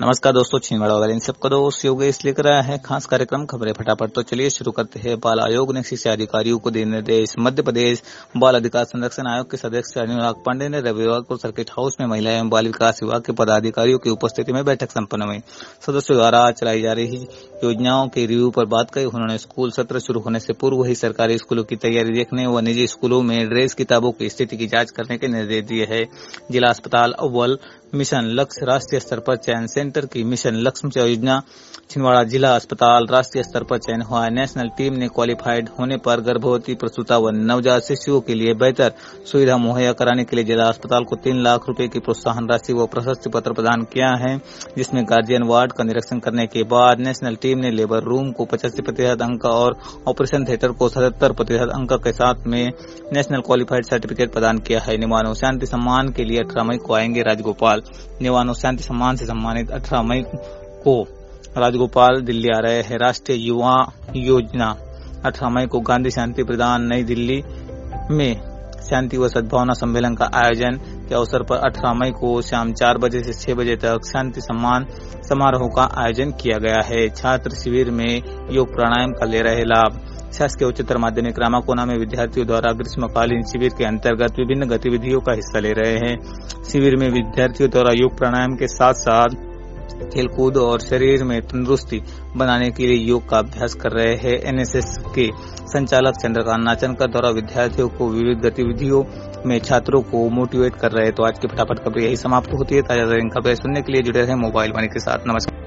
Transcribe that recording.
नमस्कार दोस्तों, छिंदवाड़ा वाले इन सबका दोस्त योगेश लेकर आया है खास कार्यक्रम खबरें फटाफट। तो चलिए शुरू करते हैं। बाल आयोग ने शिक्षा अधिकारियों को दिए निर्देश। मध्य प्रदेश बाल अधिकार संरक्षण आयोग के सदस्य अनुराग पांडे ने रविवार को सर्किट हाउस में महिला एवं बाल विकास विभाग के पदाधिकारियों की उपस्थिति में बैठक संपन्न हुई। सदस्यों द्वारा चलाई जा रही योजनाओं के रिव्यू पर बात कही। उन्होंने स्कूल सत्र शुरू होने से पूर्व ही सरकारी स्कूलों की तैयारी देखने व निजी स्कूलों में ड्रेस किताबों की स्थिति की जांच करने के निर्देश दिए हैं। जिला अस्पताल अव्वल मिशन लक्ष्य राष्ट्रीय स्तर पर चयन सेंटर की मिशन लक्ष्य योजना। छिंदवाड़ा जिला अस्पताल राष्ट्रीय स्तर पर चयन हुआ है। नेशनल टीम ने क्वालिफाइड होने पर गर्भवती, प्रसूता व नवजात शिशुओं के लिए बेहतर सुविधा मुहैया कराने के लिए जिला अस्पताल को 3 लाख रुपए की प्रोत्साहन राशि व प्रशस्ति पत्र प्रदान किया है, जिसमें गार्जियन वार्ड का निरीक्षण करने के बाद नेशनल टीम ने लेबर रूम को 85% अंक और ऑपरेशन थिएटर को 77% अंक के साथ में नेशनल क्वालिफाइड सर्टिफिकेट प्रदान किया है। निवानो शांति सम्मान के लिए 18 मई को आएंगे राजगोपाल। निवानो शांति सम्मान से सम्मानित 18 मई को राजगोपाल दिल्ली आ रहे हैं। राष्ट्रीय युवा योजना 18 मई को गांधी शांति प्रदान नई दिल्ली में शांति व सद्भावना सम्मेलन का आयोजन के अवसर पर 18 मई को शाम 4 बजे से 6 बजे तक शांति सम्मान समारोह का आयोजन किया गया है। छात्र शिविर में योग प्राणायाम का ले रहे लाभ। शासकीय उच्चतर माध्यमिक रामाकोना में विद्यार्थियों द्वारा ग्रीष्मकालीन शिविर के अंतर्गत विभिन्न गतिविधियों का हिस्सा ले रहे हैं। शिविर में विद्यार्थियों द्वारा योग प्राणायाम के साथ साथ खेलकूद और शरीर में तंदुरुस्ती बनाने के लिए योग का अभ्यास कर रहे हैं। एनएसएस के संचालक चंद्रकांत नाचनकर द्वारा विद्यार्थियों को विविध गतिविधियों में छात्रों को मोटिवेट कर रहे हैं। तो आज की फटाफट खबरें यही समाप्त होती है। ताजा खबरें सुनने के लिए जुड़े रहें मोबाइल वाणी के साथ। नमस्कार।